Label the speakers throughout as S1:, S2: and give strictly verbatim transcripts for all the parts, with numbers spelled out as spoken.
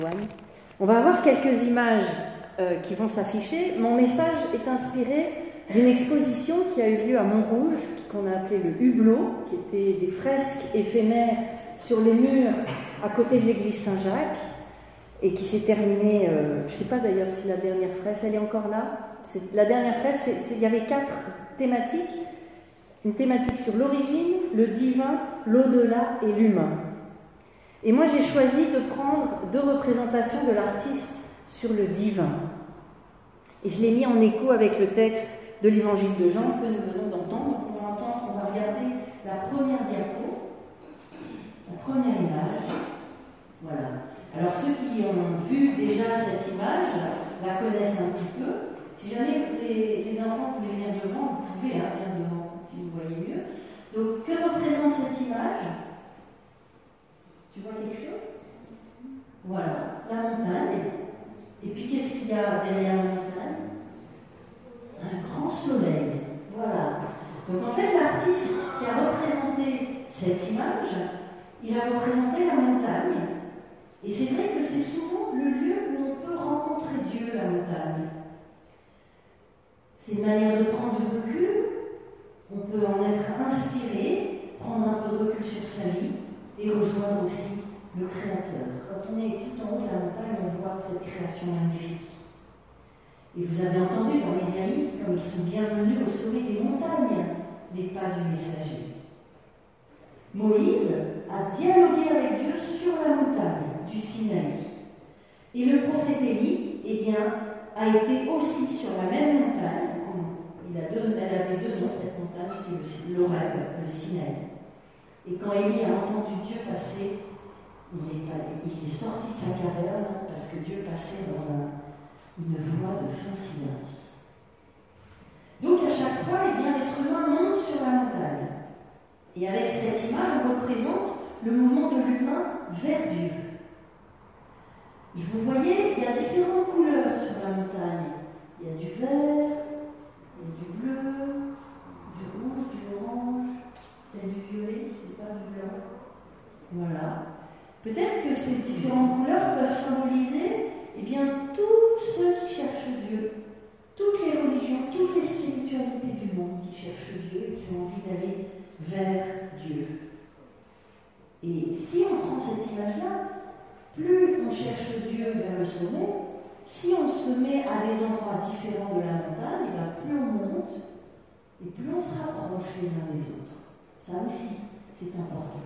S1: On va avoir quelques images euh, qui vont s'afficher. Mon message est inspiré d'une exposition qui a eu lieu à Montrouge, qu'on a appelée le Hublot, qui était des fresques éphémères sur les murs à côté de l'église Saint-Jacques, et qui s'est terminée, euh, je ne sais pas d'ailleurs si la dernière fresque, elle est encore là. C'est, la dernière fresque, c'est, c'est, il y avait quatre thématiques. Une thématique sur l'origine, le divin, l'au-delà et l'humain. Et moi, j'ai choisi de prendre deux représentations de l'artiste sur le divin. Et je l'ai mis en écho avec le texte de l'évangile de Jean que nous venons d'entendre. Donc on va entendre, on va regarder la première diapo, la première image. Voilà. Alors ceux qui ont vu déjà cette image la connaissent un petit peu. Si jamais les, les enfants voulaient venir devant, vous pouvez hein, venir devant si vous voyez mieux. Donc que représente cette image ? Tu vois quelque chose ? Voilà, la montagne. Et puis qu'est-ce qu'il y a derrière la montagne ? Un grand soleil. Voilà. Donc en fait, l'artiste qui a représenté cette image, il a représenté la montagne. Et c'est vrai que c'est souvent le lieu où on peut rencontrer Dieu, la montagne. C'est une manière de prendre du recul. On peut en être inspiré, prendre un peu de recul sur sa vie et rejoindre aussi le Créateur. Quand on est tout en haut de la montagne, on voit cette création magnifique. Et vous avez entendu dans Ésaïe, comme ils sont bienvenus au sommet des montagnes, les pas du messager. Moïse a dialogué avec Dieu sur la montagne du Sinaï. Et le prophète Élie, eh bien, a été aussi sur la même montagne. Il a deux, elle avait deux noms, cette montagne, c'était l'Horeb, le Sinaï. Et quand Élie a entendu Dieu passer, il est, il est sorti de sa caverne parce que Dieu passait dans un, une voie de fin silence. Donc à chaque fois, eh bien, l'être humain monte sur la montagne. Et avec cette image, on représente le mouvement de l'humain vers Dieu. Je vous voyais, il y a différentes couleurs sur la montagne. Il y a du vert, il y a du bleu, du rouge, du orange, peut-être du violet, je ne sais pas, du blanc. Voilà. Peut-être que ces différentes couleurs peuvent symboliser eh bien, tous ceux qui cherchent Dieu, toutes les religions, toutes les spiritualités du monde qui cherchent Dieu et qui ont envie d'aller vers Dieu. Et si on prend cette image-là, plus on cherche Dieu vers le sommet, si on se met à des endroits différents de la montagne, et bien plus on monte et plus on se rapproche les uns des autres. Ça aussi, c'est important.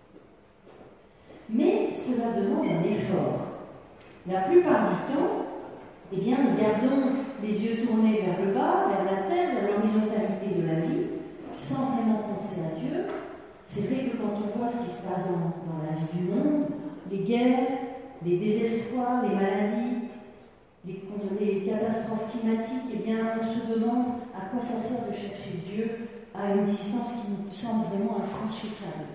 S1: Mais cela demande un effort. La plupart du temps, eh bien, nous gardons les yeux tournés vers le bas, vers la terre, vers l'horizontalité de la vie, sans vraiment penser à Dieu. C'est vrai que quand on voit ce qui se passe dans, dans la vie du monde, les guerres, les désespoirs, les maladies, les, les catastrophes climatiques, eh bien, on se demande à quoi ça sert de chercher Dieu à une distance qui nous semble vraiment infranchissable.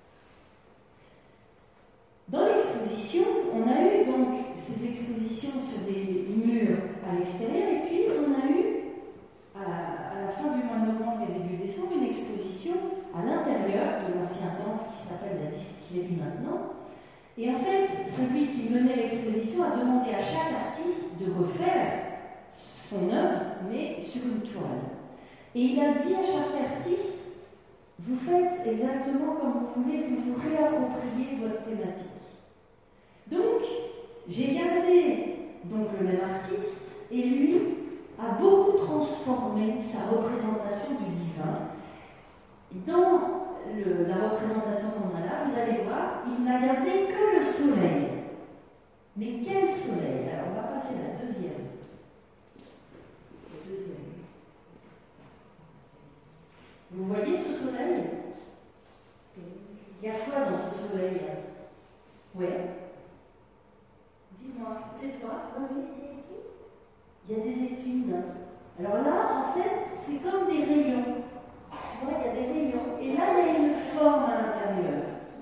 S1: Dans l'exposition, on a eu donc ces expositions sur des murs à l'extérieur, et puis on a eu, à, à la fin du mois de novembre et début décembre, une exposition à l'intérieur de l'ancien temple qui s'appelle la distillerie maintenant. Et en fait, celui qui menait l'exposition a demandé à chaque artiste de refaire son œuvre, mais sur une toile. Et il a dit à chaque artiste, vous faites exactement comme vous voulez, vous vous réappropriez votre thématique. Donc, j'ai gardé donc, le même artiste, et lui a beaucoup transformé sa représentation du divin. Dans le, la représentation qu'on a là, vous allez voir, il n'a gardé que le soleil. Mais quel soleil? Alors, on va passer à la deuxième. La deuxième. Vous voyez ce soleil? Il y a quoi dans ce soleil? Oui. Dis-moi, c'est toi? Oui. Il y a des épines. Alors là, en fait, c'est comme des rayons. Tu vois, il y a des rayons. Et là, il y a une forme à l'intérieur.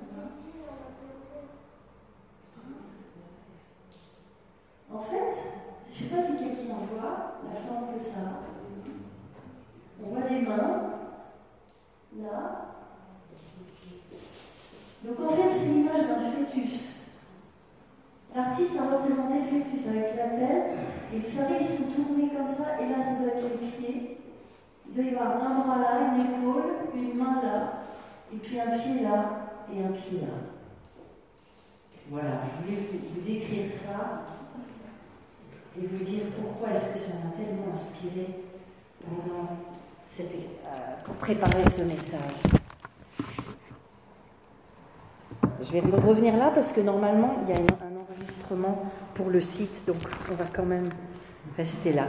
S1: En fait, je ne sais pas si quelqu'un voit la forme que ça a. On voit des mains. Là. Donc en fait, c'est l'image d'un fœtus. L'artiste a représenté le fœtus avec la tête, et vous savez, ils sont tournés comme ça, et là, ça doit être les pieds. Il doit y avoir un bras là, une épaule, une main là, et puis un pied là, et un pied là. Voilà, je voulais vous décrire ça, et vous dire pourquoi est-ce que ça m'a tellement inspiré pendant cette, euh, pour préparer ce message. Je vais revenir là parce que normalement il y a un enregistrement pour le site, donc on va quand même rester là.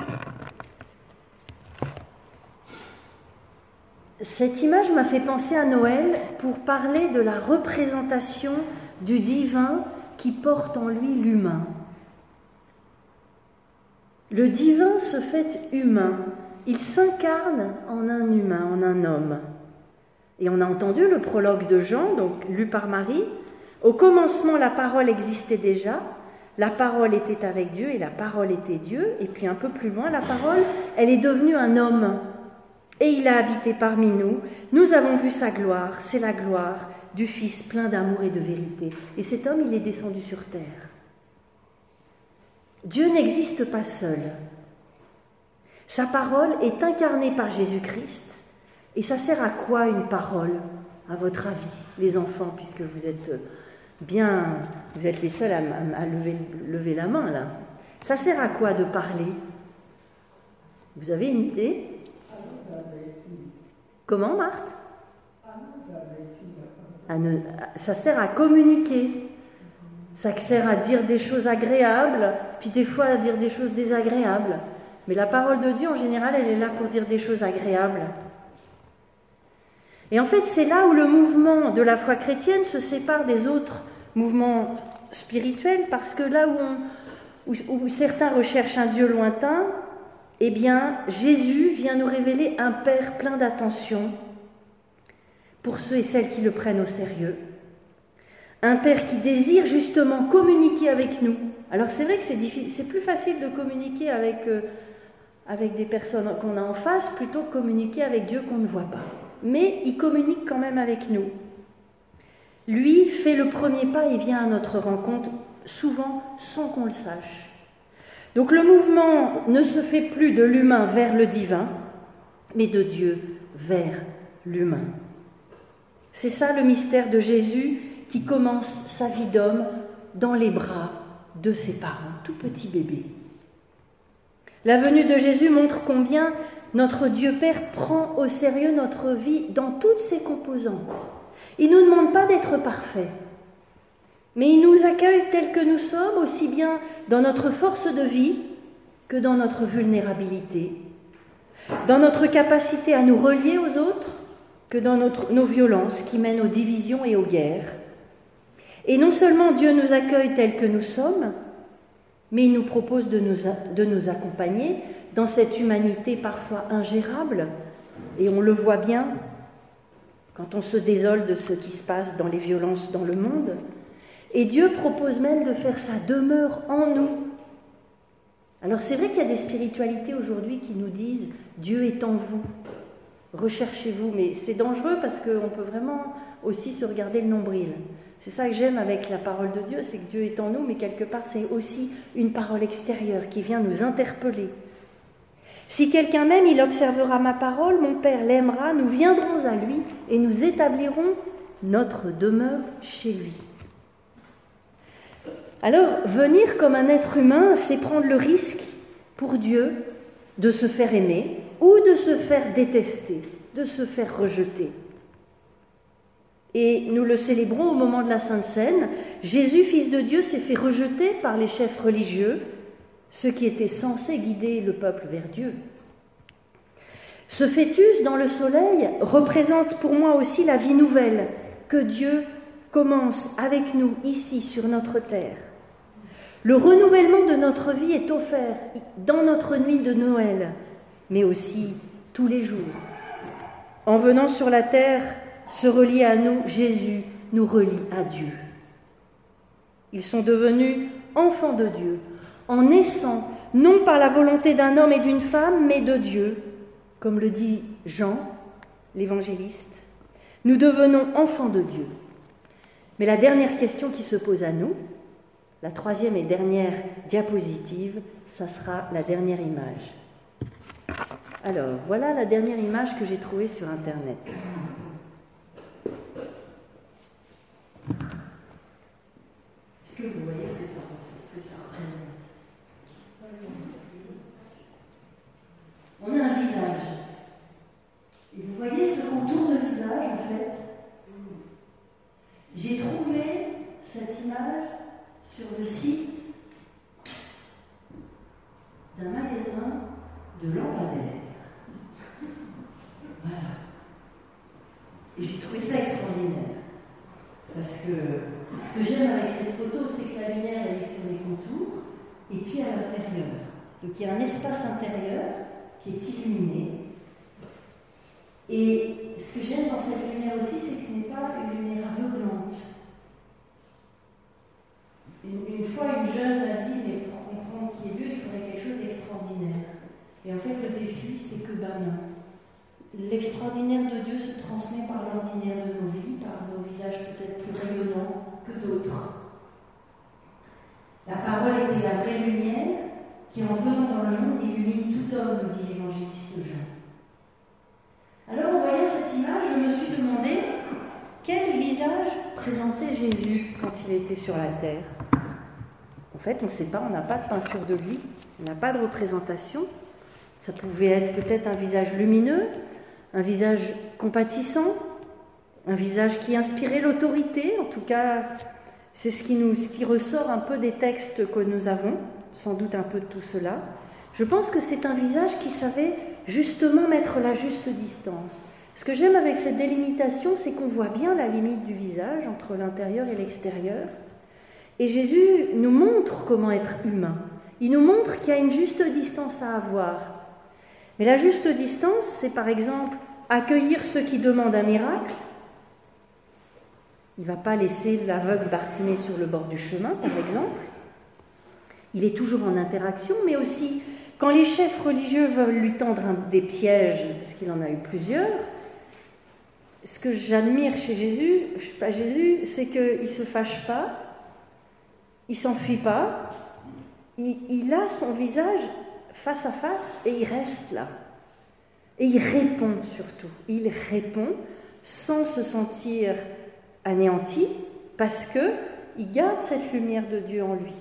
S1: Cette image m'a fait penser à Noël pour parler de la représentation du divin qui porte en lui l'humain. Le divin se fait humain, il s'incarne en un humain, en un homme. Et on a entendu le prologue de Jean, donc lu par Marie. Au commencement, la parole existait déjà, la parole était avec Dieu et la parole était Dieu. Et puis un peu plus loin, la parole, elle est devenue un homme. Et il a habité parmi nous. Nous avons vu sa gloire, c'est la gloire du Fils plein d'amour et de vérité. Et cet homme, il est descendu sur terre. Dieu n'existe pas seul. Sa parole est incarnée par Jésus-Christ. Et ça sert à quoi une parole, à votre avis, les enfants, puisque vous êtes bien, vous êtes les seuls à, à lever, lever la main là. Ça sert à quoi de parler? Vous avez une idée? Comment, Marthe? Ça sert à communiquer. Ça sert à dire des choses agréables, puis des fois à dire des choses désagréables. Mais la parole de Dieu, en général, elle est là pour dire des choses agréables. Et en fait, c'est là où le mouvement de la foi chrétienne se sépare des autres mouvements spirituels, parce que là où, on, où, où certains recherchent un Dieu lointain, eh bien, Jésus vient nous révéler un Père plein d'attention pour ceux et celles qui le prennent au sérieux. Un Père qui désire justement communiquer avec nous. Alors c'est vrai que c'est, difficile, c'est plus facile de communiquer avec, euh, avec des personnes qu'on a en face, plutôt que communiquer avec Dieu qu'on ne voit pas. Mais il communique quand même avec nous. Lui fait le premier pas et vient à notre rencontre, souvent sans qu'on le sache. Donc le mouvement ne se fait plus de l'humain vers le divin, mais de Dieu vers l'humain. C'est ça le mystère de Jésus qui commence sa vie d'homme dans les bras de ses parents, tout petit bébé. La venue de Jésus montre combien notre Dieu Père prend au sérieux notre vie dans toutes ses composantes. Il ne nous demande pas d'être parfaits, mais il nous accueille tels que nous sommes, aussi bien dans notre force de vie que dans notre vulnérabilité, dans notre capacité à nous relier aux autres que dans notre, nos violences qui mènent aux divisions et aux guerres. Et non seulement Dieu nous accueille tels que nous sommes, mais il nous propose de nous, de nous accompagner dans cette humanité parfois ingérable, et on le voit bien quand on se désole de ce qui se passe dans les violences dans le monde. Et Dieu propose même de faire sa demeure en nous. Alors c'est vrai qu'il y a des spiritualités aujourd'hui qui nous disent « Dieu est en vous, recherchez-vous », mais c'est dangereux parce qu'on peut vraiment aussi se regarder le nombril. C'est ça que j'aime avec la parole de Dieu, c'est que Dieu est en nous, mais quelque part c'est aussi une parole extérieure qui vient nous interpeller. Si quelqu'un m'aime, il observera ma parole, mon Père l'aimera, nous viendrons à lui et nous établirons notre demeure chez lui. Alors, venir comme un être humain, c'est prendre le risque pour Dieu de se faire aimer ou de se faire détester, de se faire rejeter. Et nous le célébrons au moment de la Sainte Seine. Jésus, Fils de Dieu, s'est fait rejeter par les chefs religieux, ceux qui étaient censés guider le peuple vers Dieu. Ce fœtus dans le soleil représente pour moi aussi la vie nouvelle que Dieu commence avec nous ici sur notre terre. Le renouvellement de notre vie est offert dans notre nuit de Noël, mais aussi tous les jours. En venant sur la terre, se relier à nous, Jésus nous relie à Dieu. Ils sont devenus enfants de Dieu, en naissant, non par la volonté d'un homme et d'une femme, mais de Dieu, comme le dit Jean, l'évangéliste. Nous devenons enfants de Dieu. Mais la dernière question qui se pose à nous, La troisième et dernière diapositive, ça sera la dernière image. Alors, voilà la dernière image que j'ai trouvée sur Internet. Est-ce que vous voyez ce que ça, ce que ça représente? On a un visage. Et vous voyez ce contour de visage, en fait? J'ai trouvé cette image sur le site d'un magasin de lampadaires. Voilà. Et j'ai trouvé ça extraordinaire. Parce que ce que j'aime avec cette photo, c'est que la lumière, elle est sur les contours, et puis à l'intérieur. Donc il y a un espace intérieur qui est illuminé. Et ce que j'aime dans cette lumière aussi, c'est que ce n'est pas une lumière aveuglante. Une, une fois, une jeune m'a dit, mais pour comprendre qui est Dieu, il faudrait quelque chose d'extraordinaire. Et en fait, le défi, c'est que, ben non. L'extraordinaire de Dieu se transmet par l'ordinaire de nos vies, par nos visages peut-être plus rayonnants que d'autres. La parole était la vraie lumière qui, en venant dans le monde, illumine tout homme, nous dit l'évangéliste Jean. Alors, en voyant cette image, je me suis demandé quel visage présentait Jésus quand il était sur la terre. En fait, on ne sait pas, on n'a pas de peinture de lui, on n'a pas de représentation. Ça pouvait être peut-être un visage lumineux, un visage compatissant, un visage qui inspirait l'autorité. En tout cas, c'est ce qui, nous, ce qui ressort un peu des textes que nous avons, sans doute un peu de tout cela. Je pense que c'est un visage qui savait justement mettre la juste distance. Ce que j'aime avec cette délimitation, c'est qu'on voit bien la limite du visage entre l'intérieur et l'extérieur. Et Jésus nous montre comment être humain. Il nous montre qu'il y a une juste distance à avoir. Mais la juste distance, c'est par exemple accueillir ceux qui demandent un miracle. Il ne va pas laisser l'aveugle Bartimée sur le bord du chemin, par exemple. Il est toujours en interaction, mais aussi quand les chefs religieux veulent lui tendre un, des pièges, parce qu'il en a eu plusieurs, ce que j'admire chez Jésus, pas Jésus, c'est qu'il ne se fâche pas, il ne s'enfuit pas, il, il a son visage face à face et il reste là. Et il répond surtout, il répond sans se sentir anéanti, parce qu'il garde cette lumière de Dieu en lui.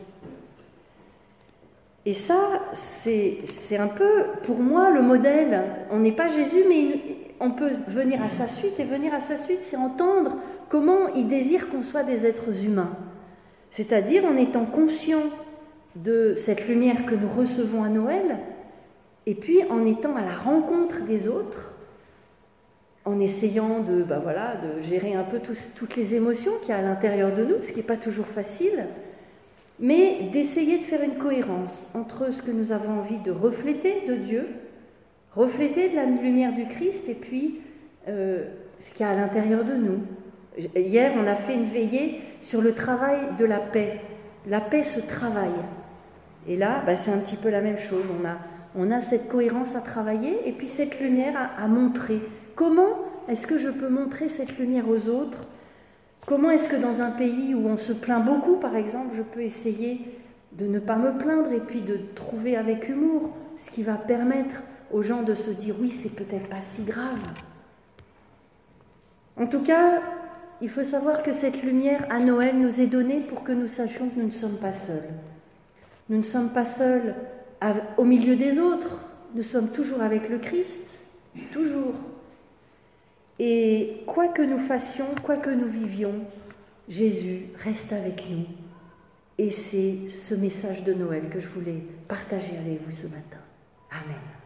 S1: Et ça, c'est, c'est un peu, pour moi, le modèle. On n'est pas Jésus, mais on peut venir à sa suite. Et venir à sa suite, c'est entendre comment il désire qu'on soit des êtres humains. C'est-à-dire en étant conscient de cette lumière que nous recevons à Noël, et puis en étant à la rencontre des autres, en essayant de, ben voilà, de gérer un peu tous, toutes les émotions qu'il y a à l'intérieur de nous, ce qui n'est pas toujours facile, mais d'essayer de faire une cohérence entre ce que nous avons envie de refléter de Dieu, refléter de la lumière du Christ, et puis euh, ce qu'il y a à l'intérieur de nous. Hier, on a fait une veillée sur le travail de la paix. La paix se travaille. Et là, ben, c'est un petit peu la même chose. On a, on a cette cohérence à travailler, et puis cette lumière à, à montrer. Comment est-ce que je peux montrer cette lumière aux autres ? Comment est-ce que dans un pays où on se plaint beaucoup, par exemple, je peux essayer de ne pas me plaindre et puis de trouver avec humour ce qui va permettre aux gens de se dire « oui, c'est peut-être pas si grave ». En tout cas, il faut savoir que cette lumière à Noël nous est donnée pour que nous sachions que nous ne sommes pas seuls. Nous ne sommes pas seuls au milieu des autres, nous sommes toujours avec le Christ, toujours. Et quoi que nous fassions, quoi que nous vivions, Jésus reste avec nous. Et c'est ce message de Noël que je voulais partager avec vous ce matin. Amen.